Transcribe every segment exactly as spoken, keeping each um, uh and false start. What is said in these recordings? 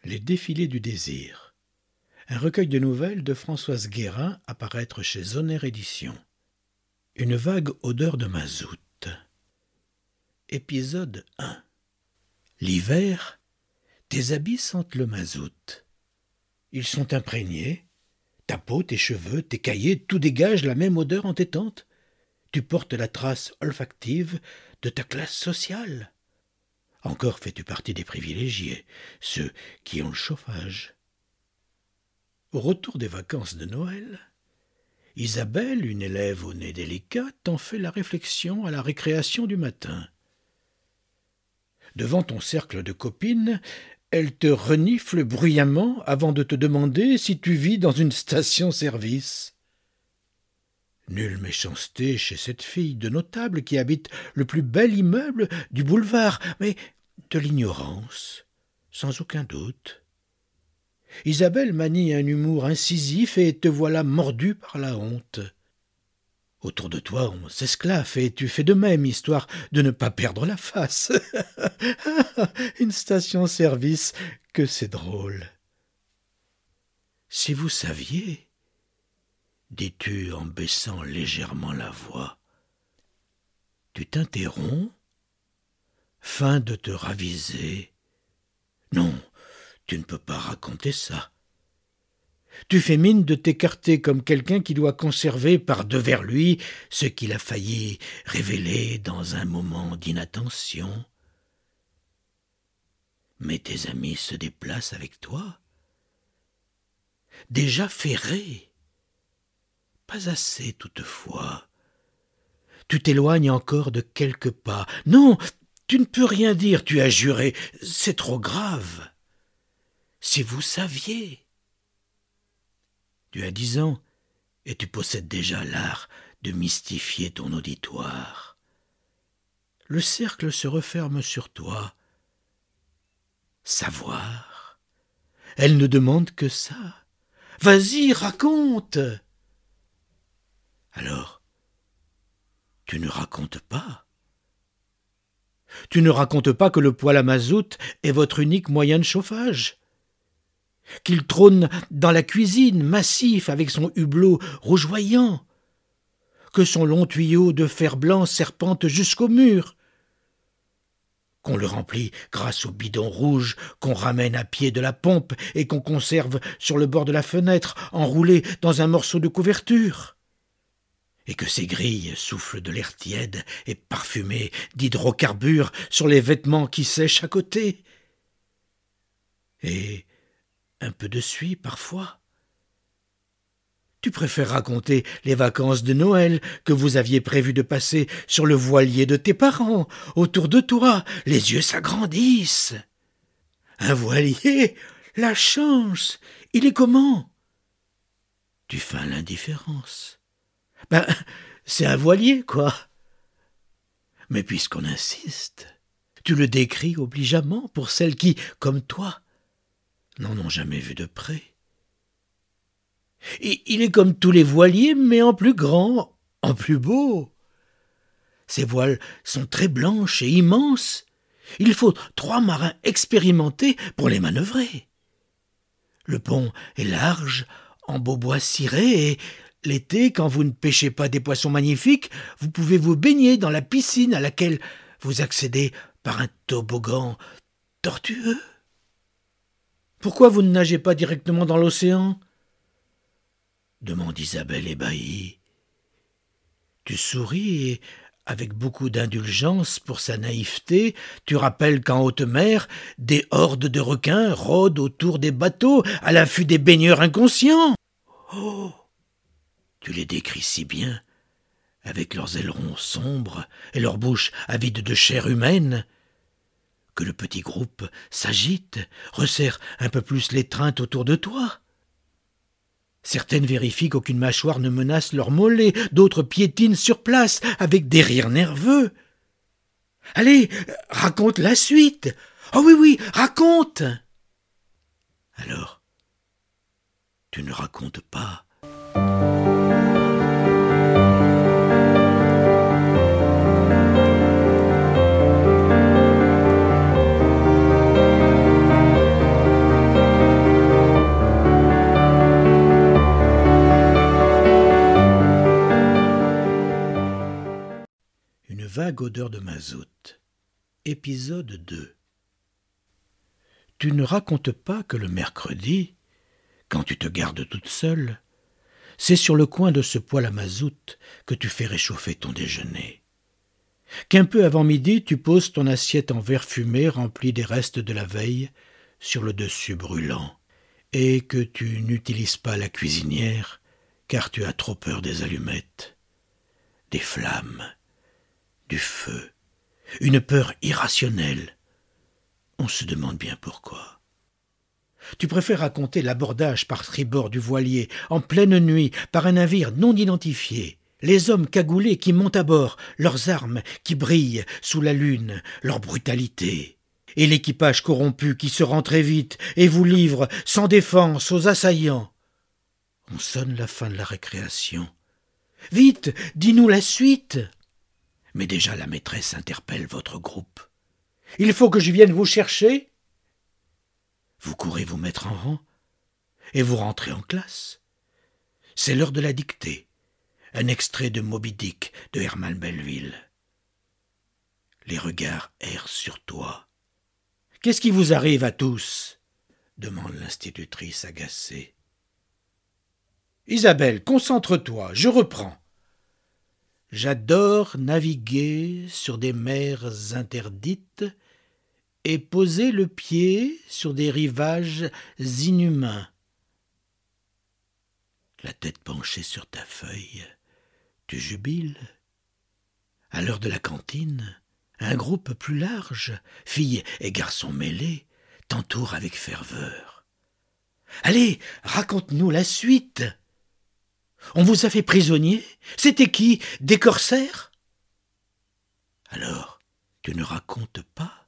Les défilés du désir. Un recueil de nouvelles de Françoise Guérin à paraître chez Zoner Éditions. Une vague odeur de mazout. Épisode un. L'hiver, tes habits sentent le mazout. Ils sont imprégnés. Ta peau, tes cheveux, tes cahiers, tout dégage la même odeur entêtante. Tu portes la trace olfactive de ta classe sociale. Encore fais-tu partie des privilégiés, ceux qui ont le chauffage. Au retour des vacances de Noël, Isabelle, une élève au nez délicat, t'en fait la réflexion à la récréation du matin. Devant ton cercle de copines, elle te renifle bruyamment avant de te demander si tu vis dans une station-service. Nulle méchanceté chez cette fille de notable qui habite le plus bel immeuble du boulevard, mais de l'ignorance, sans aucun doute. Isabelle manie un humour incisif et te voilà mordu par la honte. Autour de toi, on s'esclaffe et tu fais de même, histoire de ne pas perdre la face. Une station-service, que c'est drôle. Si vous saviez, dis-tu en baissant légèrement la voix, tu t'interromps, fin de te raviser. Non, tu ne peux pas raconter ça. Tu fais mine de t'écarter comme quelqu'un qui doit conserver par devers lui ce qu'il a failli révéler dans un moment d'inattention. Mais tes amis se déplacent avec toi. Déjà ferrés. Pas assez toutefois. Tu t'éloignes encore de quelques pas. Non, tu ne peux rien dire, tu as juré. C'est trop grave. Si vous saviez. Tu as dix ans et tu possèdes déjà l'art de mystifier ton auditoire. Le cercle se referme sur toi. Savoir. Elle ne demande que ça. Vas-y, raconte. Alors, tu ne racontes pas. Tu ne racontes pas que le poêle à mazout est votre unique moyen de chauffage, qu'il trône dans la cuisine massif avec son hublot rougeoyant, que son long tuyau de fer blanc serpente jusqu'au mur, qu'on le remplit grâce au bidon rouge qu'on ramène à pied de la pompe et qu'on conserve sur le bord de la fenêtre enroulé dans un morceau de couverture, et que ces grilles soufflent de l'air tiède et parfumé d'hydrocarbures sur les vêtements qui sèchent à côté, et un peu de suie parfois. Tu préfères raconter les vacances de Noël que vous aviez prévu de passer sur le voilier de tes parents. Autour de toi, les yeux s'agrandissent. Un voilier, la chance, il est comment? Tu feins l'indifférence. Ben, c'est un voilier, quoi. Mais puisqu'on insiste, tu le décris obligeamment pour celles qui, comme toi, n'en ont jamais vu de près. Et il est comme tous les voiliers, mais en plus grand, en plus beau. Ces voiles sont très blanches et immenses. Il faut trois marins expérimentés pour les manœuvrer. Le pont est large, en beau bois ciré, et l'été, quand vous ne pêchez pas des poissons magnifiques, vous pouvez vous baigner dans la piscine à laquelle vous accédez par un toboggan tortueux. Pourquoi vous ne nagez pas directement dans l'océan? Demande Isabelle ébahie. Tu souris et, avec beaucoup d'indulgence pour sa naïveté, tu rappelles qu'en haute mer, des hordes de requins rôdent autour des bateaux à l'affût des baigneurs inconscients. Oh! Tu les décris si bien, avec leurs ailerons sombres et leurs bouches avides de chair humaine, que le petit groupe s'agite, resserre un peu plus l'étreinte autour de toi. Certaines vérifient qu'aucune mâchoire ne menace leur mollet, d'autres piétinent sur place avec des rires nerveux. Allez, raconte la suite. Oh oui, oui, raconte. Alors, tu ne racontes pas. vague odeur de mazout. Épisode deux. Tu ne racontes pas que le mercredi, quand tu te gardes toute seule, c'est sur le coin de ce poêle à mazout que tu fais réchauffer ton déjeuner. Qu'un peu avant midi, tu poses ton assiette en verre fumé remplie des restes de la veille sur le dessus brûlant, et que tu n'utilises pas la cuisinière car tu as trop peur des allumettes, des flammes, du feu, une peur irrationnelle. On se demande bien pourquoi. Tu préfères raconter l'abordage par tribord du voilier, en pleine nuit, par un navire non identifié, les hommes cagoulés qui montent à bord, leurs armes qui brillent sous la lune, leur brutalité, et l'équipage corrompu qui se rend très vite et vous livre sans défense aux assaillants. On sonne la fin de la récréation. « Vite, dis-nous la suite !» Mais déjà la maîtresse interpelle votre groupe. « Il faut que je vienne vous chercher ?» Vous courez vous mettre en rang et vous rentrez en classe. C'est l'heure de la dictée, un extrait de Moby Dick de Herman Melville. Les regards errent sur toi. « Qu'est-ce qui vous arrive à tous ?» demande l'institutrice agacée. « Isabelle, concentre-toi, je reprends. J'adore naviguer sur des mers interdites et poser le pied sur des rivages inhumains. » La tête penchée sur ta feuille, tu jubiles. À l'heure de la cantine, un groupe plus large, filles et garçons mêlés, t'entoure avec ferveur. « Allez, raconte-nous la suite !» On vous a fait prisonnier? C'était qui? Des corsaires? Alors, tu ne racontes pas?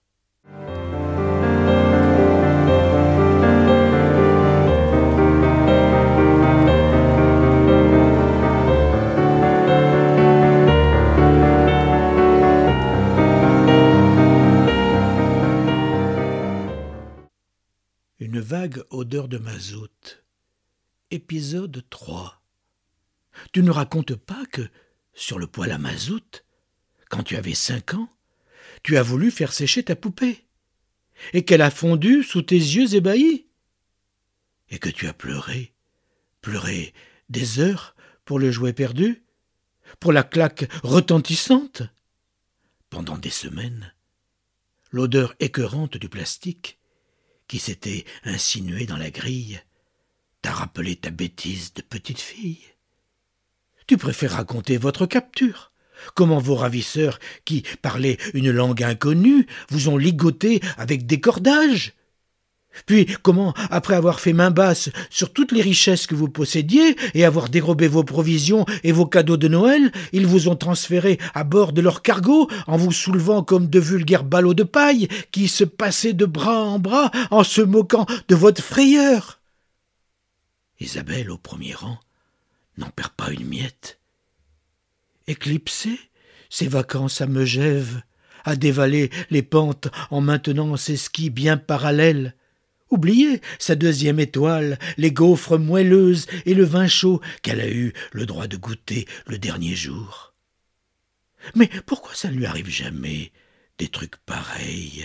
Une vague odeur de mazout. Épisode trois. Tu ne racontes pas que, sur le poêle à mazout, quand tu avais cinq ans, tu as voulu faire sécher ta poupée, et qu'elle a fondu sous tes yeux ébahis, et que tu as pleuré, pleuré des heures pour le jouet perdu, pour la claque retentissante. Pendant des semaines, l'odeur écœurante du plastique, qui s'était insinuée dans la grille, t'a rappelé ta bêtise de petite fille. Tu préfères raconter votre capture, comment vos ravisseurs, qui parlaient une langue inconnue, vous ont ligoté avec des cordages. Puis comment, après avoir fait main basse sur toutes les richesses que vous possédiez et avoir dérobé vos provisions et vos cadeaux de Noël, ils vous ont transféré à bord de leur cargo en vous soulevant comme de vulgaires ballots de paille qui se passaient de bras en bras en se moquant de votre frayeur. Isabelle, au premier rang, n'en perd pas une miette. Éclipser ses vacances à Megève, à dévaler les pentes en maintenant ses skis bien parallèles, oublier sa deuxième étoile, les gaufres moelleuses et le vin chaud qu'elle a eu le droit de goûter le dernier jour. Mais pourquoi ça ne lui arrive jamais des trucs pareils?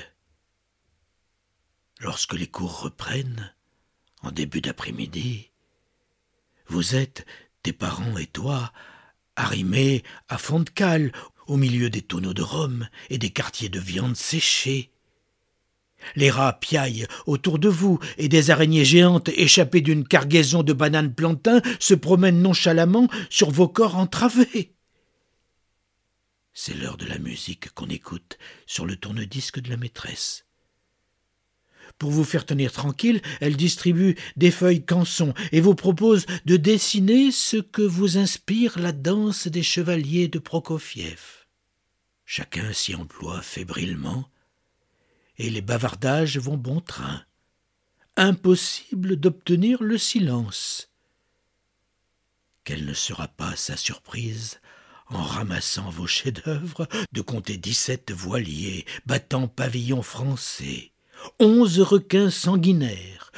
Lorsque les cours reprennent, en début d'après-midi, vous êtes, tes parents et toi, arrimés à fond de cale au milieu des tonneaux de rhum et des quartiers de viande séchée. Les rats piaillent autour de vous et des araignées géantes échappées d'une cargaison de bananes plantains se promènent nonchalamment sur vos corps entravés. C'est l'heure de la musique qu'on écoute sur le tourne-disque de la maîtresse. Pour vous faire tenir tranquille, elle distribue des feuilles canson et vous propose de dessiner ce que vous inspire la danse des chevaliers de Prokofiev. Chacun s'y emploie fébrilement et les bavardages vont bon train. Impossible d'obtenir le silence. Quelle ne sera pas sa surprise en ramassant vos chefs-d'œuvre de compter dix-sept voiliers battant pavillon français, onze requins sanguinaires,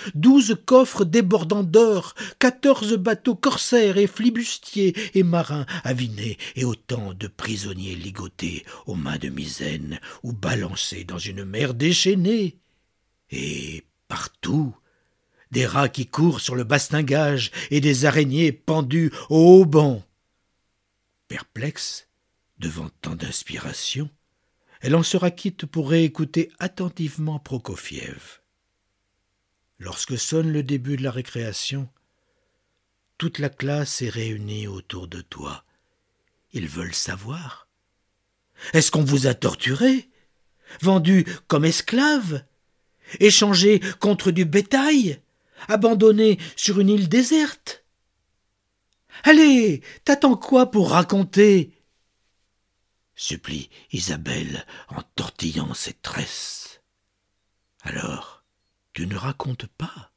douze coffres débordant d'or, quatorze bateaux corsaires et flibustiers et marins avinés, et autant de prisonniers ligotés aux mains de misaine ou balancés dans une mer déchaînée. Et partout, des rats qui courent sur le bastingage et des araignées pendues au haubans. Perplexe devant tant d'inspiration, elle en sera quitte pour réécouter attentivement Prokofiev. Lorsque sonne le début de la récréation, toute la classe est réunie autour de toi. Ils veulent savoir. Est-ce qu'on vous a torturé, vendu comme esclave, échangé contre du bétail, abandonné sur une île déserte? Allez, t'attends quoi pour raconter? Supplie Isabelle en tortillant ses tresses. Alors, tu ne racontes pas.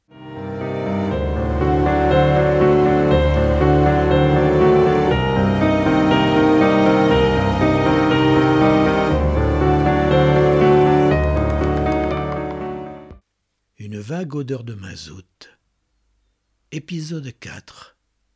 Une vague odeur de mazout. Épisode quatre.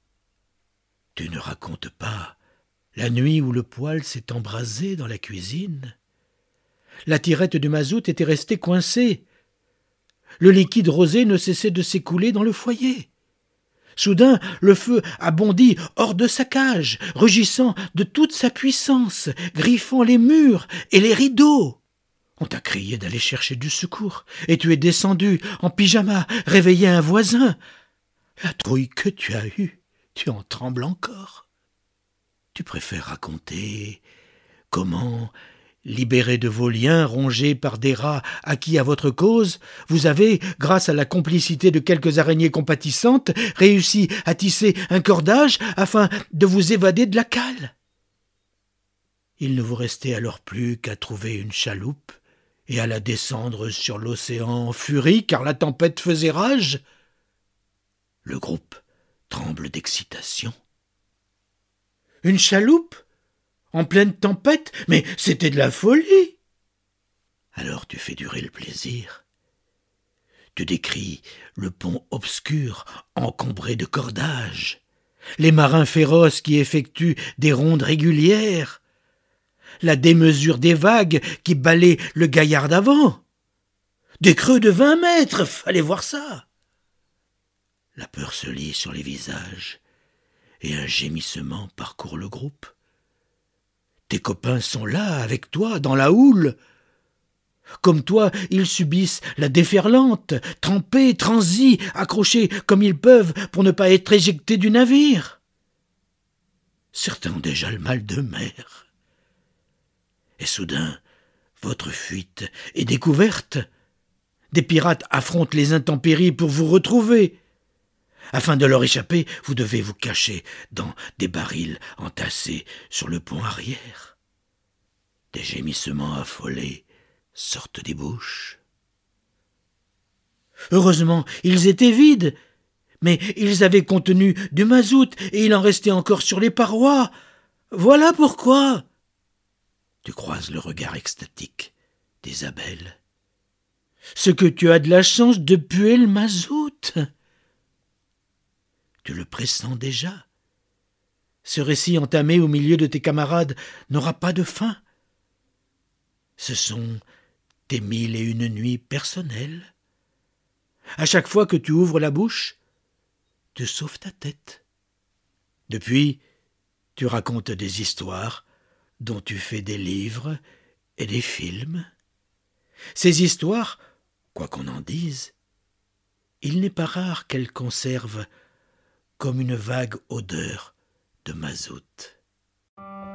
Tu ne racontes pas la nuit où le poêle s'est embrasé dans la cuisine. La tirette du mazout était restée coincée. Le liquide rosé ne cessait de s'écouler dans le foyer. Soudain, le feu a bondi hors de sa cage, rugissant de toute sa puissance, griffant les murs et les rideaux. On t'a crié d'aller chercher du secours, et tu es descendu en pyjama, réveiller un voisin. La trouille que tu as eue, tu en trembles encore. Tu préfères raconter comment, libéré de vos liens rongés par des rats acquis à votre cause, vous avez, grâce à la complicité de quelques araignées compatissantes, réussi à tisser un cordage afin de vous évader de la cale. Il ne vous restait alors plus qu'à trouver une chaloupe et à la descendre sur l'océan en furie, car la tempête faisait rage. Le groupe tremble d'excitation. Une chaloupe? En pleine tempête? Mais c'était de la folie! Alors tu fais durer le plaisir. Tu décris le pont obscur, encombré de cordages, les marins féroces qui effectuent des rondes régulières, la démesure des vagues qui balaient le gaillard d'avant. Des creux de vingt mètres, fallait voir ça. La peur se lit sur les visages, et un gémissement parcourt le groupe. Tes copains sont là, avec toi, dans la houle. Comme toi, ils subissent la déferlante, trempés, transis, accrochés comme ils peuvent pour ne pas être éjectés du navire. Certains ont déjà le mal de mer. Et soudain, votre fuite est découverte. Des pirates affrontent les intempéries pour vous retrouver. Afin de leur échapper, vous devez vous cacher dans des barils entassés sur le pont arrière. Des gémissements affolés sortent des bouches. Heureusement, ils étaient vides, mais ils avaient contenu du mazout et il en restait encore sur les parois. Voilà pourquoi. Tu croises le regard extatique d'Isabelle. Ce que tu as de la chance de puer le mazout. Tu le pressens déjà. Ce récit entamé au milieu de tes camarades n'aura pas de fin. Ce sont tes mille et une nuits personnelles. À chaque fois que tu ouvres la bouche, tu sauves ta tête. Depuis, tu racontes des histoires dont tu fais des livres et des films. Ces histoires, quoi qu'on en dise, il n'est pas rare qu'elles conservent comme une vague odeur de mazout.